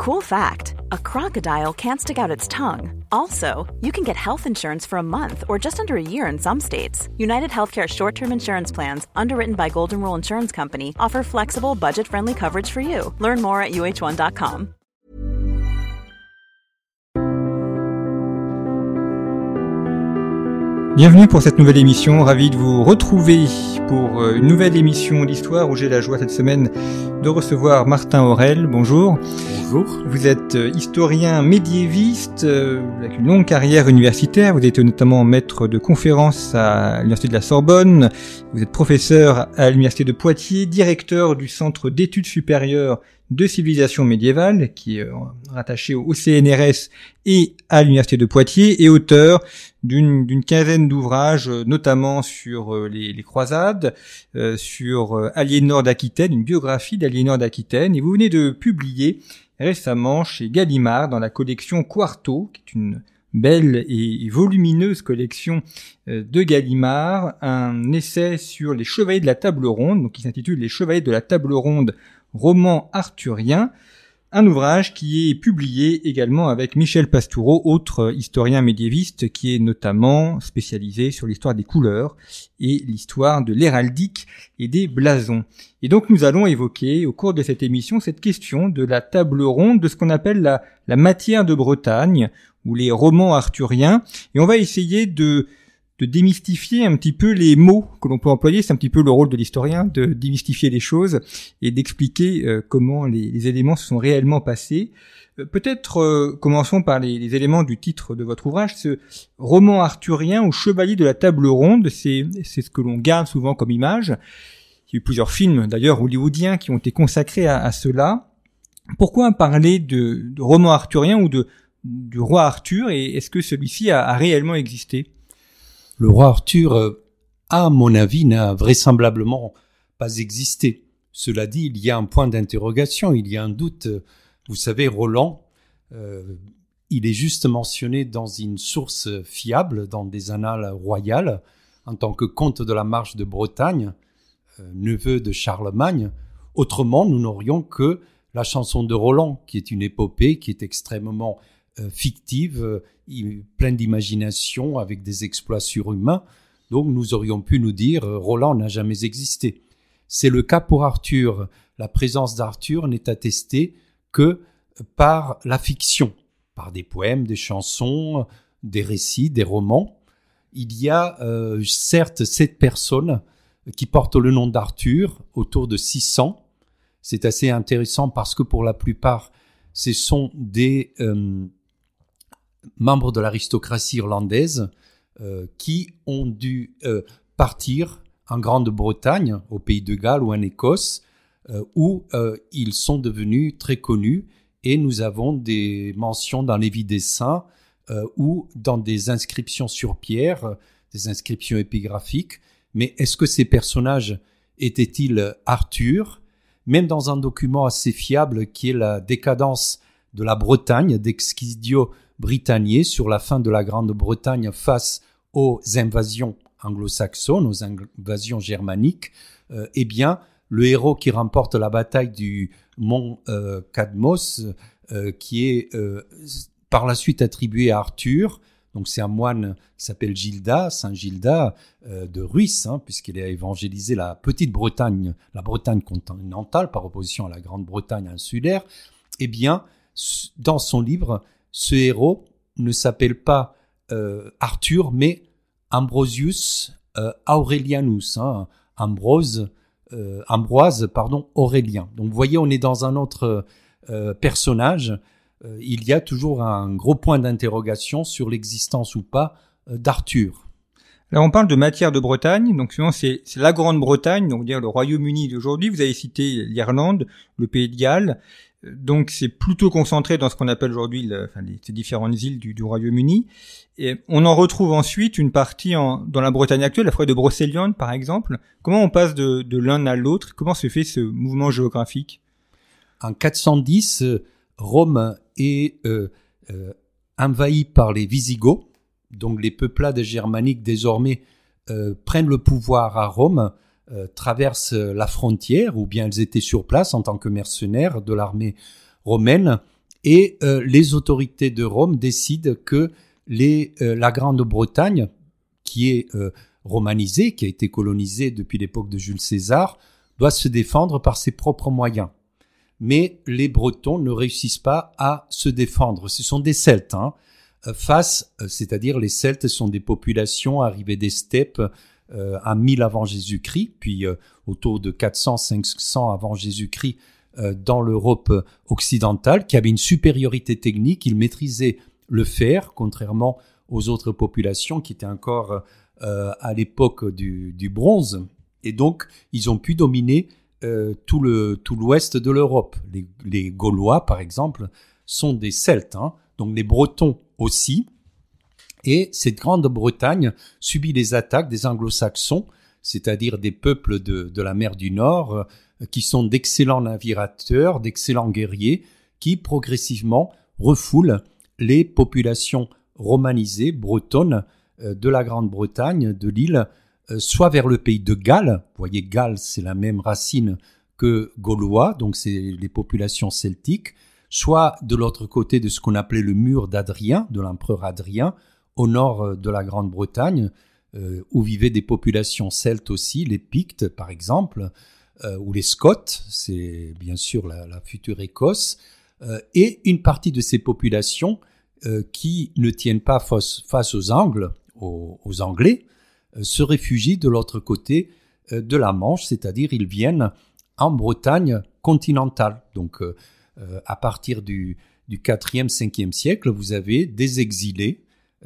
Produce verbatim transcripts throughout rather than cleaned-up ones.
Cool fact, a crocodile can't stick out its tongue. Also, you can get health insurance for a month or just under a year in some states. United Healthcare short-term insurance plans, underwritten by Golden Rule Insurance Company, offer flexible, budget-friendly coverage for you. Learn more at U H one dot com. Bienvenue pour cette nouvelle émission, ravi de vous retrouver pour une nouvelle émission d'histoire où j'ai la joie cette semaine de recevoir Martin Aurel. Bonjour. Bonjour. Vous êtes historien médiéviste avec une longue carrière universitaire. Vous êtes notamment maître de conférences à l'Université de la Sorbonne. Vous êtes professeur à l'Université de Poitiers, directeur du Centre d'études supérieures de civilisation médiévale, qui est rattaché au C N R S et à l'Université de Poitiers, et auteur d'une, d'une quinzaine d'ouvrages, notamment sur les, les croisades, euh, sur Aliénor d'Aquitaine, une biographie d'Aliénor d'Aquitaine, et vous venez de publier récemment chez Gallimard, dans la collection Quarto, qui est une belle et volumineuse collection de Gallimard, un essai sur les chevaliers de la table ronde, donc qui s'intitule Les chevaliers de la table ronde, roman arthurien, un ouvrage qui est publié également avec Michel Pastoureau, autre historien médiéviste qui est notamment spécialisé sur l'histoire des couleurs et l'histoire de l'héraldique et des blasons. Et donc nous allons évoquer au cours de cette émission cette question de la table ronde, de ce qu'on appelle la, la matière de Bretagne ou les romans arthuriens, et on va essayer de de démystifier un petit peu les mots que l'on peut employer. C'est un petit peu le rôle de l'historien, de démystifier les choses et d'expliquer euh, comment les, les éléments se sont réellement passés. Euh, peut-être euh, commençons par les, les éléments du titre de votre ouvrage. Ce roman arthurien ou chevalier de la table ronde, c'est, c'est ce que l'on garde souvent comme image. Il y a eu plusieurs films d'ailleurs hollywoodiens qui ont été consacrés à, à cela. Pourquoi parler de, de roman arthurien ou de du roi Arthur, et est-ce que celui-ci a, a réellement existé ? Le roi Arthur, à mon avis, n'a vraisemblablement pas existé. Cela dit, il y a un point d'interrogation, il y a un doute. Vous savez, Roland, euh, il est juste mentionné dans une source fiable, dans des annales royales, en tant que comte de la Marche de Bretagne, euh, neveu de Charlemagne. Autrement, nous n'aurions que la chanson de Roland, qui est une épopée, qui est extrêmement euh, fictive, euh, pleine d'imagination, avec des exploits surhumains. Donc nous aurions pu nous dire euh, Roland n'a jamais existé. C'est le cas pour Arthur. La présence d'Arthur n'est attestée que par la fiction, par des poèmes, des chansons, des récits, des romans. Il y a euh, certes sept personnes qui portent le nom d'Arthur, autour de six cents. C'est assez intéressant parce que pour la plupart, ce sont des euh, membres de l'aristocratie irlandaise euh, qui ont dû euh, partir en Grande-Bretagne, au Pays de Galles ou en Écosse, euh, où euh, ils sont devenus très connus, et nous avons des mentions dans les Vies des Saints euh, ou dans des inscriptions sur pierre, des inscriptions épigraphiques. Mais est-ce que ces personnages étaient-ils Arthur ? Même dans un document assez fiable qui est la décadence de la Bretagne, d'Excidio Britanniae, sur la fin de la Grande-Bretagne face aux invasions anglo-saxonnes, aux invasions germaniques, euh, eh bien, le héros qui remporte la bataille du mont euh, Cadmos, euh, qui est euh, par la suite attribué à Arthur, donc c'est un moine qui s'appelle Gildas, Saint Gildas euh, de Ruisse, hein, puisqu'il a évangélisé la petite Bretagne, la Bretagne continentale, par opposition à la Grande-Bretagne insulaire. Eh bien, dans son livre, ce héros ne s'appelle pas euh, Arthur, mais Ambrosius euh, Aurelianus, hein, Ambrose, euh, Ambroise, pardon, Aurélien. Donc, vous voyez, on est dans un autre euh, personnage. Euh, il y a toujours un gros point d'interrogation sur l'existence ou pas euh, d'Arthur. Alors, on parle de matière de Bretagne, donc souvent c'est, c'est la Grande-Bretagne, donc dire le Royaume-Uni d'aujourd'hui. Vous avez cité l'Irlande, le Pays de Galles. Donc c'est plutôt concentré dans ce qu'on appelle aujourd'hui le, enfin, les, ces différentes îles du, du Royaume-Uni. Et on en retrouve ensuite une partie en, dans la Bretagne actuelle, la forêt de Brocéliande par exemple. Comment on passe de, de l'un à l'autre ? Comment se fait ce mouvement géographique ? En quatre cent dix, Rome est euh, euh, envahie par les Visigoths, donc les peuplades germaniques désormais euh, prennent le pouvoir à Rome, euh, traversent la frontière, ou bien elles étaient sur place en tant que mercenaires de l'armée romaine, Et euh, les autorités de Rome décident que les, euh, la Grande-Bretagne, qui est euh, romanisée, qui a été colonisée depuis l'époque de Jules César, doit se défendre par ses propres moyens. Mais les Bretons ne réussissent pas à se défendre. Ce sont des Celtes, hein, face, c'est-à-dire les Celtes sont des populations arrivées des steppes euh, à mille avant Jésus-Christ, puis euh, autour de quatre cents à cinq cents avant Jésus-Christ euh, dans l'Europe occidentale, qui avait une supériorité technique. Ils maîtrisaient le fer, contrairement aux autres populations qui étaient encore euh, à l'époque du, du bronze. Et donc, ils ont pu dominer euh, tout, le, tout l'ouest de l'Europe. Les, les Gaulois, par exemple, sont des Celtes, hein, donc les Bretons aussi. Et cette Grande-Bretagne subit les attaques des Anglo-Saxons, c'est-à-dire des peuples de, de la mer du Nord, euh, qui sont d'excellents navigateurs, d'excellents guerriers, qui progressivement refoulent les populations romanisées, bretonnes, euh, de la Grande-Bretagne, de l'île, euh, soit vers le pays de Galles. Vous voyez, Galles, c'est la même racine que Gaulois, donc c'est les populations celtiques, soit de l'autre côté de ce qu'on appelait le mur d'Adrien, de l'empereur Adrien, au nord de la Grande-Bretagne, euh, où vivaient des populations celtes aussi, les Pictes par exemple, euh, ou les Scots, c'est bien sûr la, la future Écosse, euh, et une partie de ces populations euh, qui ne tiennent pas face, face aux Angles, aux, aux Anglais, euh, se réfugient de l'autre côté euh, de la Manche, c'est-à-dire ils viennent en Bretagne continentale. Donc euh, euh, à partir du, du quatrième, cinquième siècle, vous avez des exilés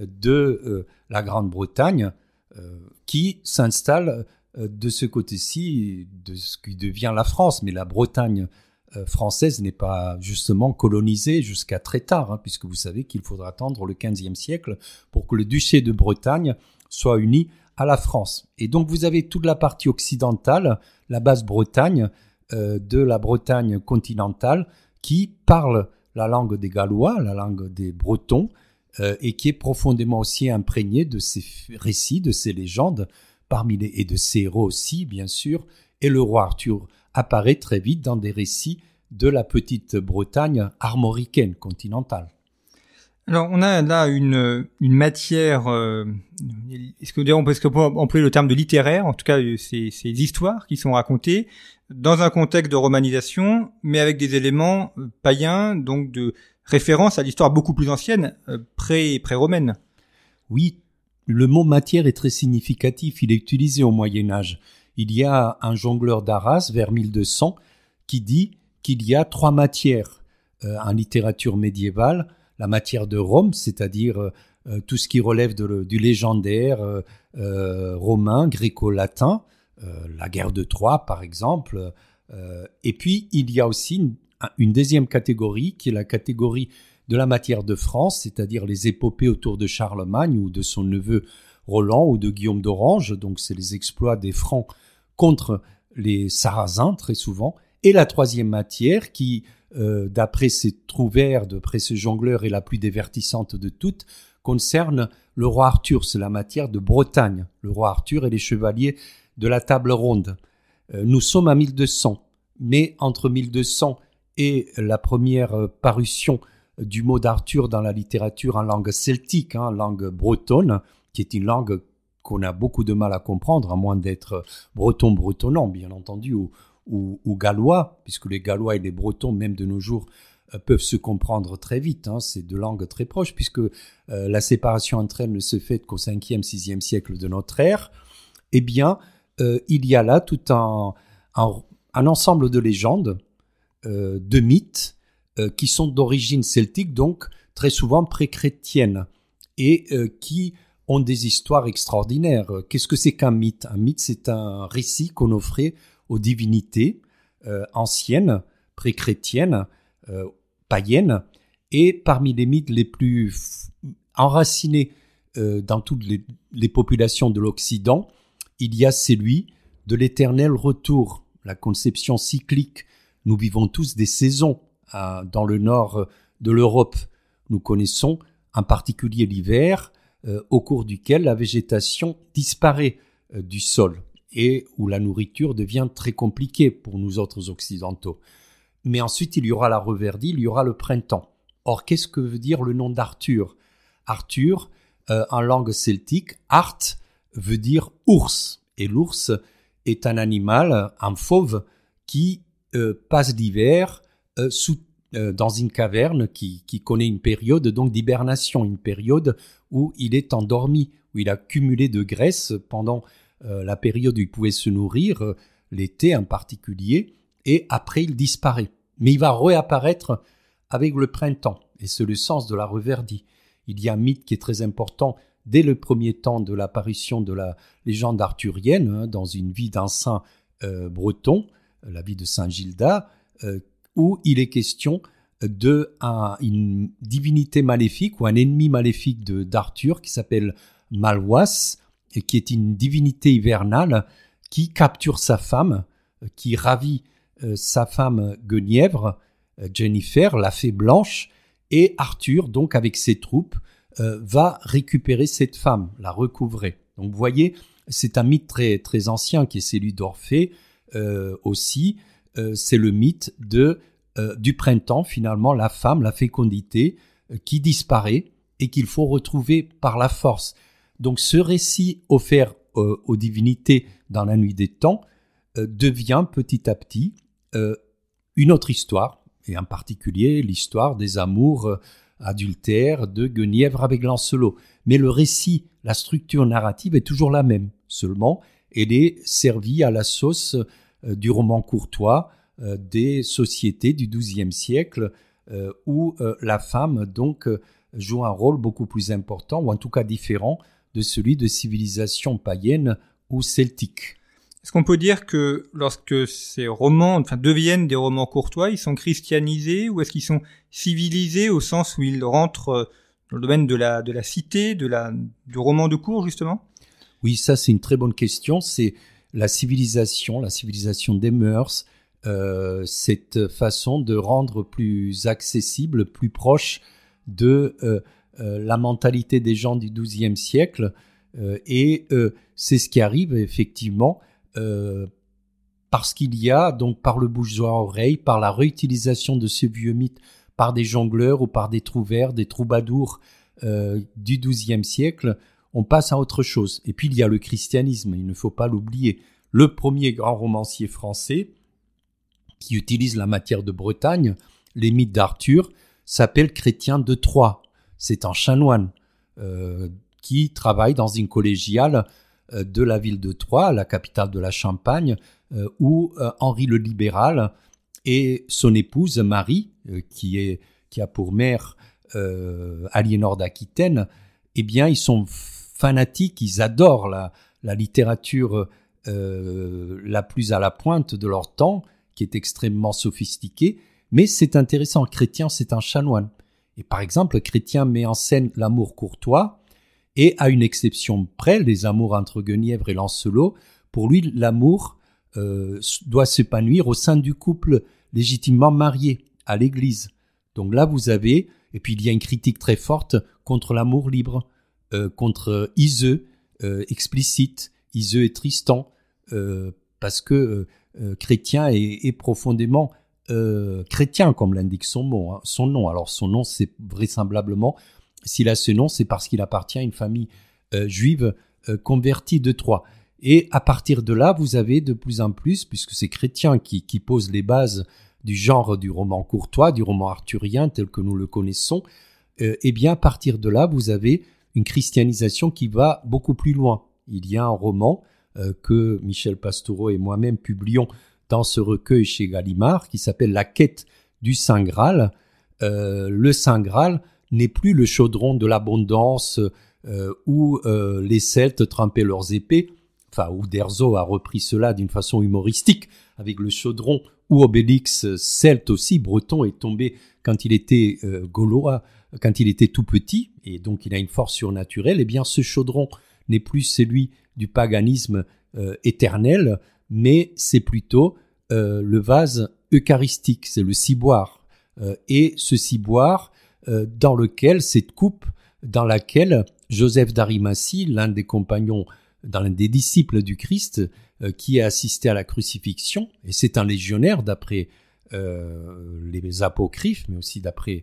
de euh, la Grande-Bretagne euh, qui s'installe euh, de ce côté-ci de ce qui devient la France. Mais la Bretagne euh, française n'est pas justement colonisée jusqu'à très tard, hein, puisque vous savez qu'il faudra attendre le quinzième siècle pour que le duché de Bretagne soit uni à la France. Et donc vous avez toute la partie occidentale, la basse Bretagne, euh, de la Bretagne continentale, qui parle la langue des Gallois, la langue des Bretons, Euh, et qui est profondément aussi imprégné de ces récits, de ces légendes, parmi les, et de ces héros aussi, bien sûr. Et le roi Arthur apparaît très vite dans des récits de la petite Bretagne armoricaine, continentale. Alors, on a là une, une matière, euh, est-ce que on peut, est-ce qu'on peut employer le terme de littéraire, en tout cas, ces, ces histoires qui sont racontées dans un contexte de romanisation, mais avec des éléments païens, donc de référence à l'histoire beaucoup plus ancienne, euh, pré, pré-romaine. Oui, le mot matière est très significatif, il est utilisé au Moyen-Âge. Il y a un jongleur d'Arras, vers mille deux cents, qui dit qu'il y a trois matières euh, en littérature médiévale. La matière de Rome, c'est-à-dire euh, tout ce qui relève de, du légendaire euh, euh, romain, gréco-latin, euh, la guerre de Troie par exemple. Euh, et puis il y a aussi une, une deuxième catégorie qui est la catégorie de la matière de France, c'est-à-dire les épopées autour de Charlemagne ou de son neveu Roland ou de Guillaume d'Orange. Donc c'est les exploits des Francs contre les Sarrasins très souvent. Et la troisième matière qui, euh, d'après ces trouvères, d'après ce jongleur, est la plus divertissante de toutes, concerne le roi Arthur. C'est la matière de Bretagne. Le roi Arthur et les chevaliers de la table ronde. Euh, nous sommes à mille deux cents, mais entre mille deux cents et la première euh, parution du mot d'Arthur dans la littérature en langue celtique, hein, en langue bretonne, qui est une langue qu'on a beaucoup de mal à comprendre, à moins d'être breton bretonnant, bien entendu, ou, ou, ou gallois, puisque les Gallois et les Bretons, même de nos jours, euh, peuvent se comprendre très vite. Hein, c'est deux langues très proches, puisque euh, la séparation entre elles ne se fait qu'au cinquième, sixième siècle de notre ère. Eh bien, euh, il y a là tout un, un, un ensemble de légendes, euh, de mythes, euh, qui sont d'origine celtique, donc très souvent pré-chrétienne, et euh, qui ont des histoires extraordinaires. Qu'est-ce que c'est qu'un mythe ? Un mythe, c'est un récit qu'on offrait aux divinités euh, anciennes, pré-chrétiennes, euh, païennes, et parmi les mythes les plus f- enracinés euh, dans toutes les, les populations de l'Occident, il y a celui de l'éternel retour, la conception cyclique. Nous vivons tous des saisons euh, dans le nord de l'Europe. Nous connaissons en particulier l'hiver, euh, au cours duquel la végétation disparaît euh, du sol et où la nourriture devient très compliquée pour nous autres occidentaux. Mais ensuite, il y aura la reverdie, il y aura le printemps. Or, qu'est-ce que veut dire le nom d'Arthur ? Arthur, euh, en langue celtique, Art veut dire ours. Et l'ours est un animal, un fauve, qui euh, passe l'hiver euh, sous, euh, dans une caverne qui, qui connaît une période donc d'hibernation, une période où il est endormi, où il a cumulé de graisse pendant euh, la période où il pouvait se nourrir, euh, l'été en particulier, et après il disparaît. Mais il va réapparaître avec le printemps, et c'est le sens de la reverdie. Il y a un mythe qui est très important dès le premier temps de l'apparition de la légende arthurienne, hein, dans une vie d'un saint euh, breton, la vie de Saint Gilda, euh, où il est question de un, une divinité maléfique ou un ennemi maléfique de, d'Arthur qui s'appelle Malwas, et qui est une divinité hivernale qui capture sa femme, qui ravit euh, sa femme Guenièvre, euh, Jennifer, la fée blanche, et Arthur, donc avec ses troupes, euh, va récupérer cette femme, la recouvrer. Donc vous voyez, c'est un mythe très, très ancien qui est celui d'Orphée euh, aussi. Euh, c'est le mythe de, euh, du printemps, finalement, la femme, la fécondité, euh, qui disparaît et qu'il faut retrouver par la force. Donc ce récit offert euh, aux divinités dans la nuit des temps euh, devient petit à petit euh, une autre histoire, et en particulier l'histoire des amours euh, adultères de Guenièvre avec Lancelot. Mais le récit, la structure narrative est toujours la même, seulement elle est servie à la sauce euh, du roman courtois euh, des sociétés du douzième siècle, euh, où euh, la femme donc euh, joue un rôle beaucoup plus important, ou en tout cas différent de celui de civilisation païenne ou celtique. Est-ce qu'on peut dire que lorsque ces romans, enfin, deviennent des romans courtois, ils sont christianisés, ou est-ce qu'ils sont civilisés au sens où ils rentrent dans le domaine de la, de la cité, de la, du roman de cour, justement ? Oui, ça c'est une très bonne question. C'est la civilisation, la civilisation des mœurs, euh, cette façon de rendre plus accessible, plus proche de euh, euh, la mentalité des gens du douzième siècle. Euh, et euh, c'est ce qui arrive effectivement euh, parce qu'il y a, donc par le bouche à oreille, par la réutilisation de ce vieux mythe par des jongleurs ou par des trouvères, des troubadours euh, du douzième siècle, on passe à autre chose. Et puis il y a le christianisme, il ne faut pas l'oublier. Le premier grand romancier français qui utilise la matière de Bretagne, les mythes d'Arthur, s'appelle Chrétien de Troyes. C'est un chanoine euh, qui travaille dans une collégiale euh, de la ville de Troyes, la capitale de la Champagne, euh, où euh, Henri le Libéral et son épouse Marie, euh, qui, est, qui a pour mère euh, Aliénor d'Aquitaine, eh bien, ils sont fanatiques, ils adorent la, la littérature euh, la plus à la pointe de leur temps, qui est extrêmement sophistiquée, mais c'est intéressant, Chrétien, c'est un chanoine. Et par exemple, Chrétien met en scène l'amour courtois, et à une exception près, les amours entre Guenièvre et Lancelot, pour lui, l'amour euh, doit s'épanouir au sein du couple légitimement marié, à l'église. Donc là, vous avez, et puis il y a une critique très forte contre l'amour libre, euh, contre Iseux, euh, explicite, Iseux et Tristan, euh, parce que euh, Chrétien est, est profondément euh, chrétien, comme l'indique son nom, hein, son nom. Alors son nom, c'est vraisemblablement, s'il a ce nom, c'est parce qu'il appartient à une famille euh, juive euh, convertie de Troyes. Et à partir de là, vous avez de plus en plus, puisque c'est Chrétien qui, qui pose les bases du genre du roman courtois, du roman arthurien tel que nous le connaissons, euh, eh bien à partir de là, vous avez une christianisation qui va beaucoup plus loin. Il y a un roman euh, que Michel Pastoureau et moi-même publions dans ce recueil chez Gallimard, qui s'appelle La quête du Saint Graal. Euh, le Saint Graal n'est plus le chaudron de l'abondance euh, où euh, les Celtes trempaient leurs épées, enfin où Derzo a repris cela d'une façon humoristique, avec le chaudron où Obélix, celte aussi, breton, est tombé quand il était euh, gaulois, quand il était tout petit, et donc il a une force surnaturelle. Eh bien, ce chaudron n'est plus celui du paganisme euh, éternel, mais c'est plutôt euh, le vase eucharistique, c'est le ciboire. Euh, et ce ciboire, euh, dans lequel, cette coupe, dans laquelle Joseph d'Arimathie, l'un des compagnons, l'un des disciples du Christ, euh, qui a assisté à la crucifixion, et c'est un légionnaire d'après euh, les apocryphes, mais aussi d'après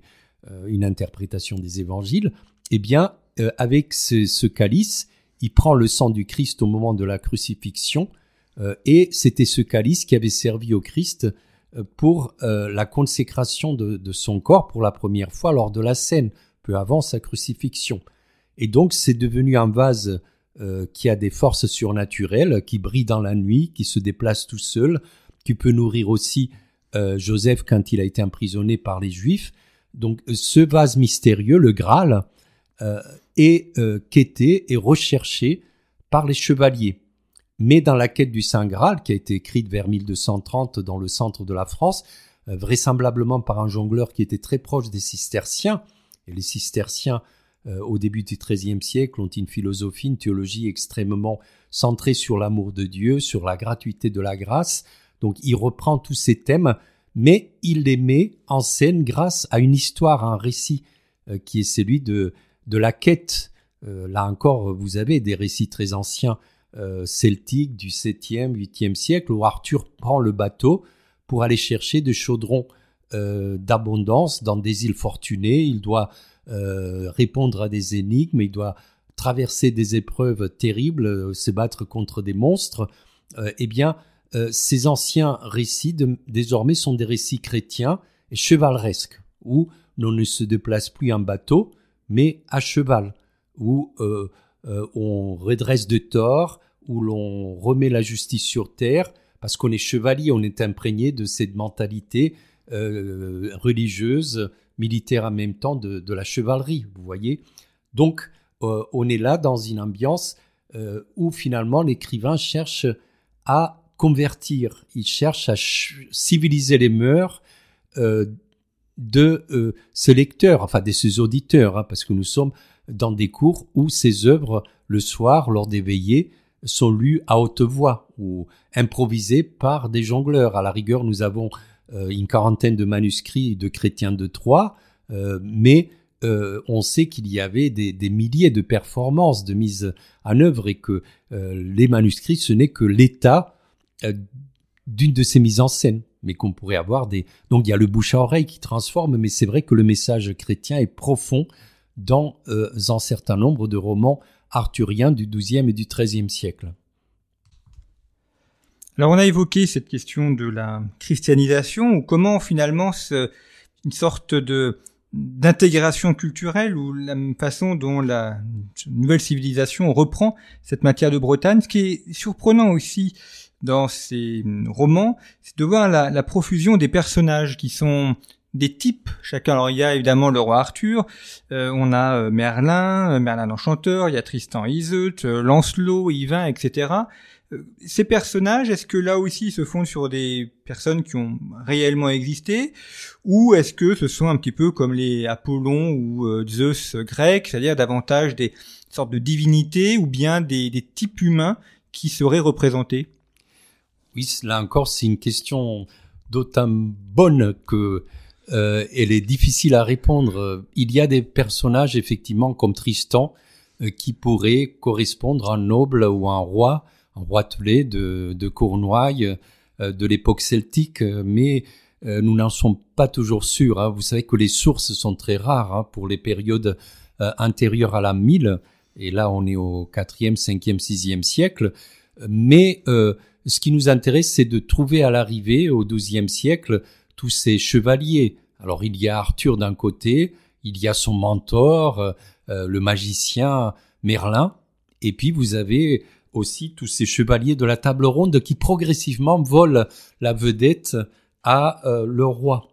euh, une interprétation des évangiles, eh bien, euh, avec ce, ce calice, il prend le sang du Christ au moment de la crucifixion, euh, et c'était ce calice qui avait servi au Christ euh, pour euh, la consécration de, de son corps pour la première fois lors de la scène, peu avant sa crucifixion. Et donc, c'est devenu un vase euh, qui a des forces surnaturelles, qui brille dans la nuit, qui se déplace tout seul, qui peut nourrir aussi euh, Joseph quand il a été emprisonné par les Juifs. Donc, ce vase mystérieux, le Graal, euh, est euh, quêté et recherché par les chevaliers. Mais dans la quête du Saint Graal, qui a été écrite vers mille deux cent trente dans le centre de la France, euh, vraisemblablement par un jongleur qui était très proche des cisterciens, et les cisterciens, euh, au début du treizième siècle, ont une philosophie, une théologie extrêmement centrée sur l'amour de Dieu, sur la gratuité de la grâce. Donc il reprend tous ces thèmes, mais il les met en scène grâce à une histoire, à un récit euh, qui est celui de, de la quête. Euh, là encore, vous avez des récits très anciens euh, celtiques du septième, huitième siècle, où Arthur prend le bateau pour aller chercher des chaudrons euh, d'abondance dans des îles fortunées. Il doit euh, répondre à des énigmes, il doit traverser des épreuves terribles, euh, se battre contre des monstres. Euh, eh bien, Euh, ces anciens récits, de, désormais, sont des récits chrétiens et chevaleresques, où l'on ne se déplace plus en bateau, mais à cheval, où euh, euh, on redresse de tort, où l'on remet la justice sur terre, parce qu'on est chevalier, on est imprégné de cette mentalité euh, religieuse, militaire en même temps, de, de la chevalerie, vous voyez. Donc, euh, on est là dans une ambiance euh, où finalement l'écrivain cherche à convertir, il cherche à ch- civiliser les mœurs euh, de euh, ce lecteur, enfin de ses auditeurs, hein, parce que nous sommes dans des cours où ces œuvres, le soir, lors des veillées, sont lues à haute voix ou improvisées par des jongleurs. À la rigueur, nous avons euh, une quarantaine de manuscrits de chrétiens de Troyes, euh, mais euh, on sait qu'il y avait des, des milliers de performances de mise en œuvre et que euh, les manuscrits, ce n'est que l'état d'une de ces mises en scène, mais qu'on pourrait avoir des... Donc il y a le bouche à oreille qui transforme, mais c'est vrai que le message chrétien est profond dans euh, un certain nombre de romans arthuriens du douzième et du treizième siècle. Alors on a évoqué cette question de la christianisation, ou comment finalement ce, une sorte de d'intégration culturelle, ou la façon dont la nouvelle civilisation reprend cette matière de Bretagne. Ce qui est surprenant aussi dans ces romans, c'est de voir la, la profusion des personnages qui sont des types chacun. Alors il y a évidemment le roi Arthur, euh, on a euh, Merlin, euh, Merlin l'Enchanteur, il y a Tristan et Iseult, euh, Lancelot, Yvain, et cetera. Euh, ces personnages, est-ce que là aussi ils se fondent sur des personnes qui ont réellement existé, ou est-ce que ce sont un petit peu comme les Apollon ou euh, Zeus grecs, c'est-à-dire davantage des sortes de divinités, ou bien des, des types humains qui seraient représentés? Oui, là encore, c'est une question d'autant bonne que euh, elle est difficile à répondre. Il y a des personnages, effectivement, comme Tristan, euh, qui pourraient correspondre à un noble ou à un roi, un roi telé de, de Cornouailles, euh, de l'époque celtique, mais euh, nous n'en sommes pas toujours sûrs. Hein. Vous savez que les sources sont très rares hein, pour les périodes euh, antérieures à l'an mille, et là on est au quatrième, cinquième, sixième siècle, mais... Euh, Ce qui nous intéresse, c'est de trouver à l'arrivée, au douzième siècle, tous ces chevaliers. Alors, il y a Arthur d'un côté, il y a son mentor, euh, le magicien Merlin, et puis vous avez aussi tous ces chevaliers de la table ronde qui progressivement volent la vedette à euh, le roi,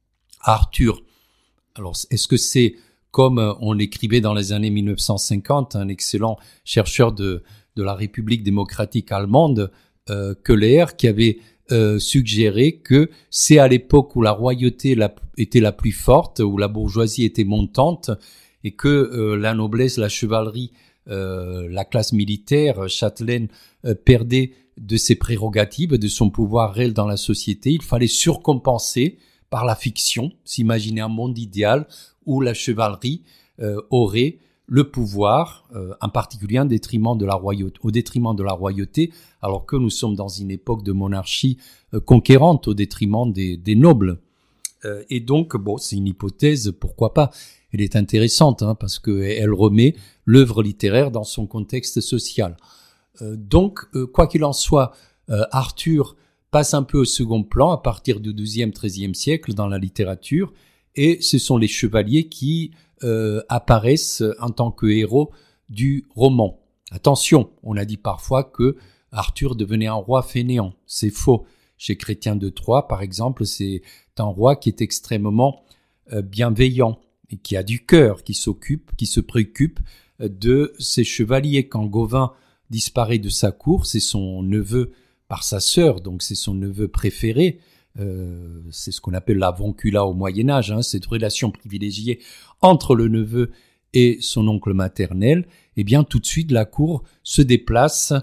à Arthur. Alors, est-ce que c'est comme on l'écrivait dans les années mille neuf cent cinquante, un excellent chercheur de, de la République démocratique allemande, Euh, Keller, qui avait euh, suggéré que c'est à l'époque où la royauté la, était la plus forte, où la bourgeoisie était montante, et que euh, la noblesse, la chevalerie, euh, la classe militaire châtelaine euh, perdait de ses prérogatives, de son pouvoir réel dans la société. Il fallait surcompenser par la fiction, s'imaginer un monde idéal où la chevalerie euh, aurait le pouvoir, euh, en particulier en détriment de la royauté, au détriment de la royauté, alors que nous sommes dans une époque de monarchie euh, conquérante au détriment des, des nobles. Euh, et donc, bon, c'est une hypothèse, pourquoi pas. Elle est intéressante, hein, parce qu'elle remet l'œuvre littéraire dans son contexte social. Euh, donc, euh, quoi qu'il en soit, euh, Arthur passe un peu au second plan à partir du douzième, treizième siècle dans la littérature, et ce sont les chevaliers qui euh, apparaissent en tant que héros du roman. Attention, on a dit parfois que Arthur devenait un roi fainéant. C'est faux. Chez Chrétien de Troyes, par exemple, c'est un roi qui est extrêmement euh, bienveillant et qui a du cœur, qui s'occupe, qui se préoccupe euh, de ses chevaliers. Quand Gauvin disparaît de sa cour, c'est son neveu par sa sœur, donc c'est son neveu préféré. Euh, c'est ce qu'on appelle l'avunculat au Moyen-Âge, hein, cette relation privilégiée entre le neveu et son oncle maternel. Eh bien, tout de suite, la cour se déplace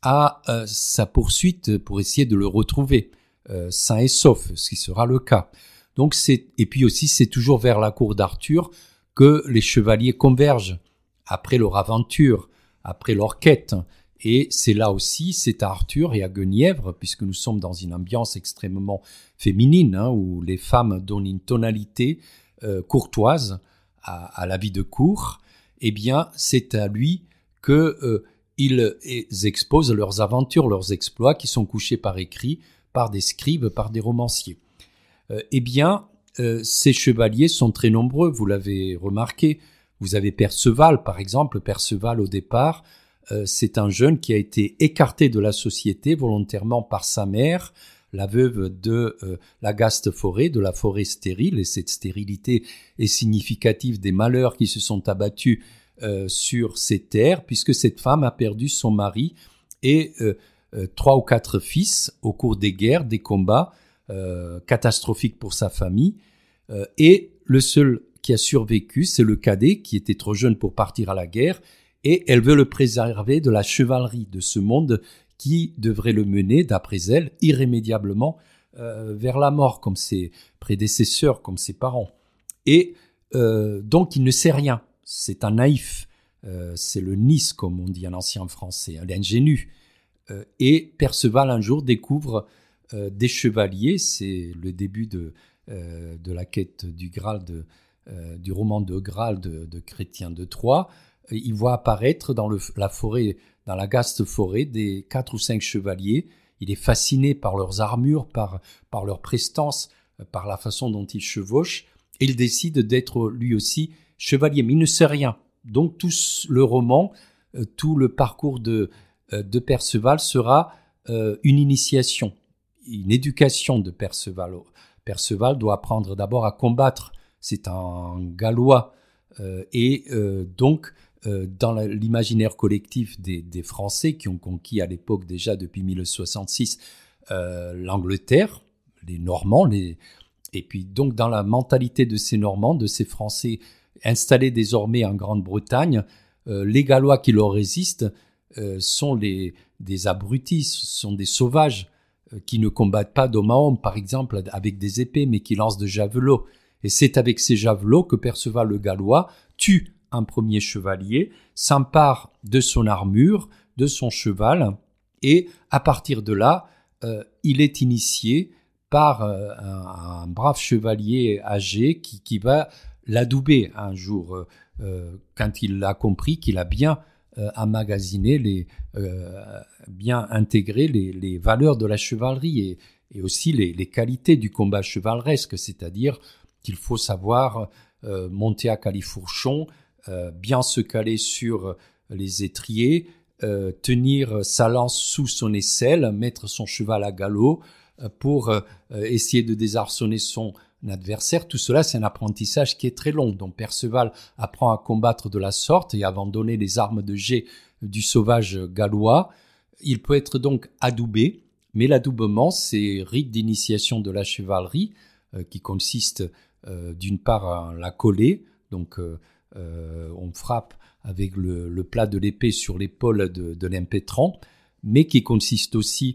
à euh, sa poursuite pour essayer de le retrouver, euh, sain et sauf, ce qui sera le cas. Donc c'est et puis aussi, c'est toujours vers la cour d'Arthur que les chevaliers convergent après leur aventure, après leur quête. Et c'est là aussi, c'est à Arthur et à Guenièvre, puisque nous sommes dans une ambiance extrêmement féminine, hein, où les femmes donnent une tonalité euh, courtoise à, à la vie de cour. Eh bien, c'est à lui que euh, ils exposent leurs aventures, leurs exploits, qui sont couchés par écrit par des scribes, par des romanciers. Euh, eh bien, euh, ces chevaliers sont très nombreux, vous l'avez remarqué. Vous avez Perceval, par exemple. Perceval, au départ, euh, c'est un jeune qui a été écarté de la société volontairement par sa mère, la veuve de euh, l'Agaste Forêt, de la forêt stérile, et cette stérilité est significative des malheurs qui se sont abattus Euh, sur ces terres, puisque cette femme a perdu son mari et euh, euh, trois ou quatre fils au cours des guerres, des combats euh, catastrophiques pour sa famille. Euh, et le seul qui a survécu, c'est le cadet, qui était trop jeune pour partir à la guerre, et elle veut le préserver de la chevalerie, de ce monde qui devrait le mener, d'après elle, irrémédiablement euh, vers la mort, comme ses prédécesseurs, comme ses parents. Et euh, donc il ne sait rien. C'est un naïf, euh, c'est le nice, comme on dit en ancien français, hein, l'ingénu. Euh, et Perceval, un jour, découvre euh, des chevaliers, c'est le début de, euh, de la quête du Graal, de, euh, du roman de Graal de, de Chrétien de Troyes. Il voit apparaître dans le, la forêt, dans la Gaste Forêt, des quatre ou cinq chevaliers. Il est fasciné par leurs armures, par, par leur prestance, par la façon dont ils chevauchent, et il décide d'être lui aussi chevalier, mais il ne sait rien. Donc tout le roman, euh, tout le parcours de, euh, de Perceval sera euh, une initiation, une éducation de Perceval. Perceval doit apprendre d'abord à combattre. C'est un Gallois. Euh, et euh, donc, euh, dans la, l'imaginaire collectif des, des Français qui ont conquis à l'époque déjà depuis mille soixante-six euh, l'Angleterre, les Normands, les... et puis donc dans la mentalité de ces Normands, de ces Français installés désormais en Grande-Bretagne, euh, les Gallois qui leur résistent euh, sont les, des abrutis, sont des sauvages euh, qui ne combattent pas d'homme à homme, par exemple, avec des épées, mais qui lancent de javelots. Et c'est avec ces javelots que Perceval le Gallois tue un premier chevalier, s'empare de son armure, de son cheval, et à partir de là, euh, il est initié par euh, un, un brave chevalier âgé qui, qui va l'adouber un jour, euh, euh, quand il a compris qu'il a bien euh, emmagasiné, les, euh, bien intégré les, les valeurs de la chevalerie et, et aussi les, les qualités du combat chevaleresque, c'est-à-dire qu'il faut savoir euh, monter à califourchon, euh, bien se caler sur les étriers, euh, tenir sa lance sous son aisselle, mettre son cheval à galop euh, pour euh, essayer de désarçonner son adversaire. Tout cela, c'est un apprentissage qui est très long. Donc Perceval apprend à combattre de la sorte et à abandonner les armes de jet du sauvage gallois. Il peut être donc adoubé, mais l'adoubement, c'est rite d'initiation de la chevalerie euh, qui consiste euh, d'une part à la coller, donc euh, euh, on frappe avec le, le plat de l'épée sur l'épaule de, de l'impétrant, mais qui consiste aussi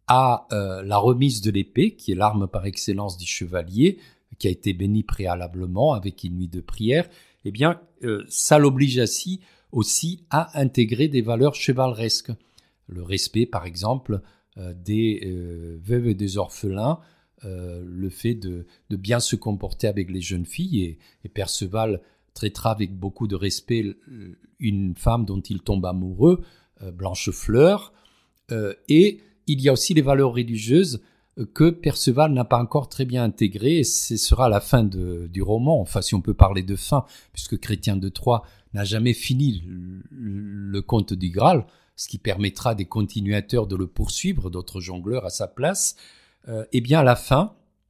à euh, la remise de l'épée, qui est l'arme par excellence du chevalier, qui a été béni préalablement avec une nuit de prière. Eh bien, euh, ça l'oblige ainsi aussi à intégrer des valeurs chevaleresques. Le respect, par exemple, euh, des euh, veuves et des orphelins, euh, le fait de, de bien se comporter avec les jeunes filles. Et, et Perceval traitera avec beaucoup de respect une femme dont il tombe amoureux, euh, Blanchefleur. Euh, et il y a aussi les valeurs religieuses que Perceval n'a pas encore très bien intégrées, et ce sera la fin de, du roman, enfin si on peut parler de fin, puisque Chrétien de Troyes n'a jamais fini le, le conte du Graal, ce qui permettra à des continuateurs de le poursuivre, d'autres jongleurs à sa place. Euh, et bien à la fin,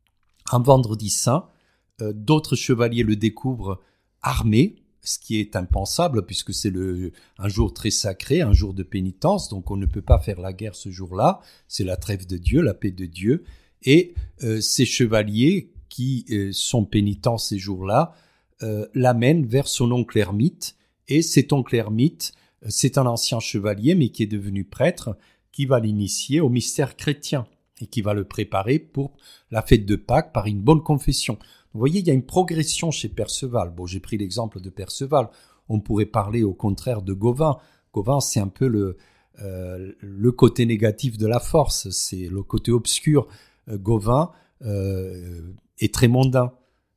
un vendredi saint, euh, d'autres chevaliers le découvrent armé, ce qui est impensable puisque c'est le, un jour très sacré, un jour de pénitence, donc on ne peut pas faire la guerre ce jour-là, c'est la trêve de Dieu, la paix de Dieu, et euh, ces chevaliers qui euh, sont pénitents ces jours-là euh, l'amènent vers son oncle ermite, et cet oncle ermite, euh, c'est un ancien chevalier mais qui est devenu prêtre, qui va l'initier au mystère chrétien et qui va le préparer pour la fête de Pâques par une bonne confession. Vous voyez, il y a une progression chez Perceval. Bon, j'ai pris l'exemple de Perceval. On pourrait parler au contraire de Gauvin. Gauvin, c'est un peu le, euh, le côté négatif de la force. C'est le côté obscur. Euh, Gauvin euh, est très mondain.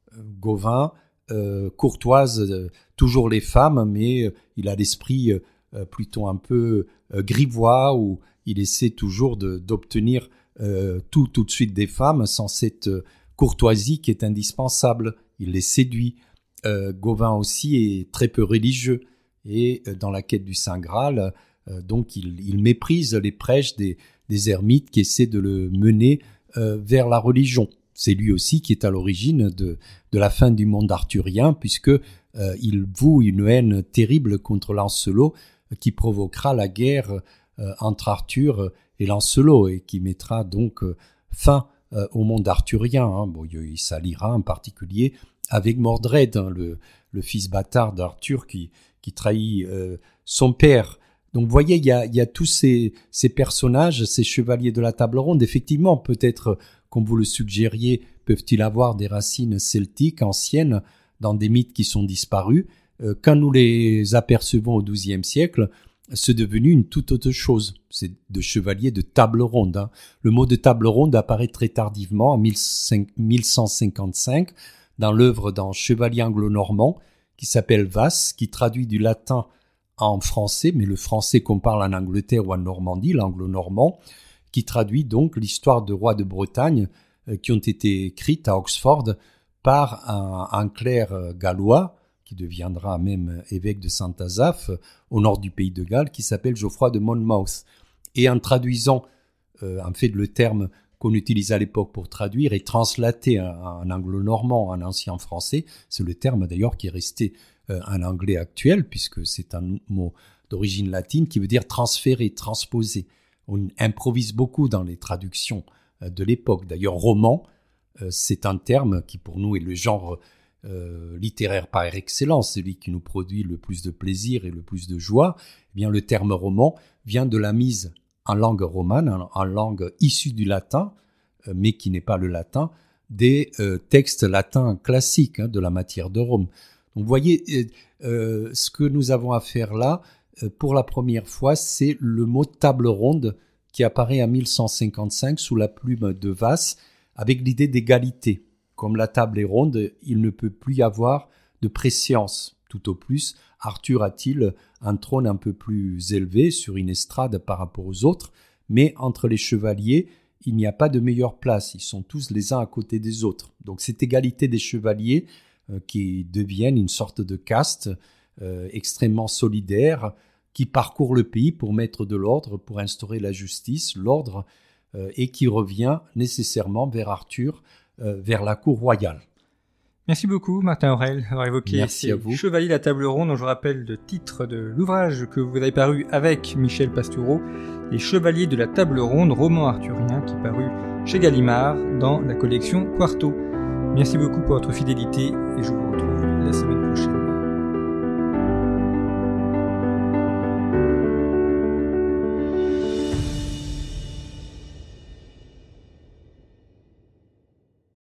Gauvin euh, courtoise euh, toujours les femmes, mais euh, il a l'esprit euh, plutôt un peu euh, grivois, où il essaie toujours de, d'obtenir euh, tout tout de suite des femmes sans cette euh, courtoisie qui est indispensable. Il les séduit. Euh, Gauvin aussi est très peu religieux et euh, dans la quête du Saint Graal, euh, donc il, il méprise les prêches des, des ermites qui essaient de le mener euh, vers la religion. C'est lui aussi qui est à l'origine de, de la fin du monde arthurien, puisque euh, il voue une haine terrible contre Lancelot euh, qui provoquera la guerre euh, entre Arthur et Lancelot et qui mettra donc euh, fin Euh, au monde arthurien. Hein. Bon, il s'alliera en particulier avec Mordred, hein, le, le fils bâtard d'Arthur qui, qui trahit euh, son père. Donc vous voyez, il y a, il y a tous ces, ces personnages, ces chevaliers de la table ronde. Effectivement, peut-être, comme vous le suggériez, peuvent-ils avoir des racines celtiques anciennes dans des mythes qui sont disparus. Euh, quand nous les apercevons au douzième siècle, c'est devenu une toute autre chose. C'est de chevalier de table ronde. Hein. Le mot de table ronde apparaît très tardivement, en mille cent cinquante-cinq, dans l'œuvre d'un chevalier anglo-normand qui s'appelle Vasse, qui traduit du latin en français, mais le français qu'on parle en Angleterre ou en Normandie, l'anglo-normand, qui traduit donc l'histoire de rois de Bretagne euh, qui ont été écrites à Oxford par un, un clerc euh, gallois, qui deviendra même évêque de Saint-Asaph, au nord du pays de Galles, qui s'appelle Geoffroy de Monmouth. Et en traduisant, euh, en fait, le terme qu'on utilisait à l'époque pour traduire et translater en anglo-normand, en ancien français, c'est le terme d'ailleurs qui est resté euh, en anglais actuel, puisque c'est un mot d'origine latine qui veut dire transférer, transposer. On improvise beaucoup dans les traductions euh, de l'époque. D'ailleurs, roman, euh, c'est un terme qui pour nous est le genre Euh, littéraire par excellence, celui qui nous produit le plus de plaisir et le plus de joie. Eh bien, le terme roman vient de la mise en langue romane, en, en langue issue du latin, euh, mais qui n'est pas le latin, des euh, textes latins classiques hein, de la matière de Rome. Donc, vous voyez, euh, euh, ce que nous avons à faire là, euh, pour la première fois, c'est le mot table ronde qui apparaît en mille cent cinquante-cinq sous la plume de Vasse, avec l'idée d'égalité. Comme la table est ronde, il ne peut plus y avoir de préséance. Tout au plus, Arthur a-t-il un trône un peu plus élevé sur une estrade par rapport aux autres, mais entre les chevaliers, il n'y a pas de meilleure place. Ils sont tous les uns à côté des autres. Donc cette égalité des chevaliers euh, qui deviennent une sorte de caste euh, extrêmement solidaire qui parcourt le pays pour mettre de l'ordre, pour instaurer la justice, l'ordre, euh, et qui revient nécessairement vers Arthur, Euh, vers la cour royale. Merci beaucoup Martin Aurel d'avoir évoqué Merci ces à vous. chevaliers de la table ronde, dont je rappelle le titre de l'ouvrage que vous avez paru avec Michel Pastoureau, Les chevaliers de la table ronde, roman arthurien qui parut chez Gallimard dans la collection Quarto. Merci beaucoup pour votre fidélité et je vous retrouve la semaine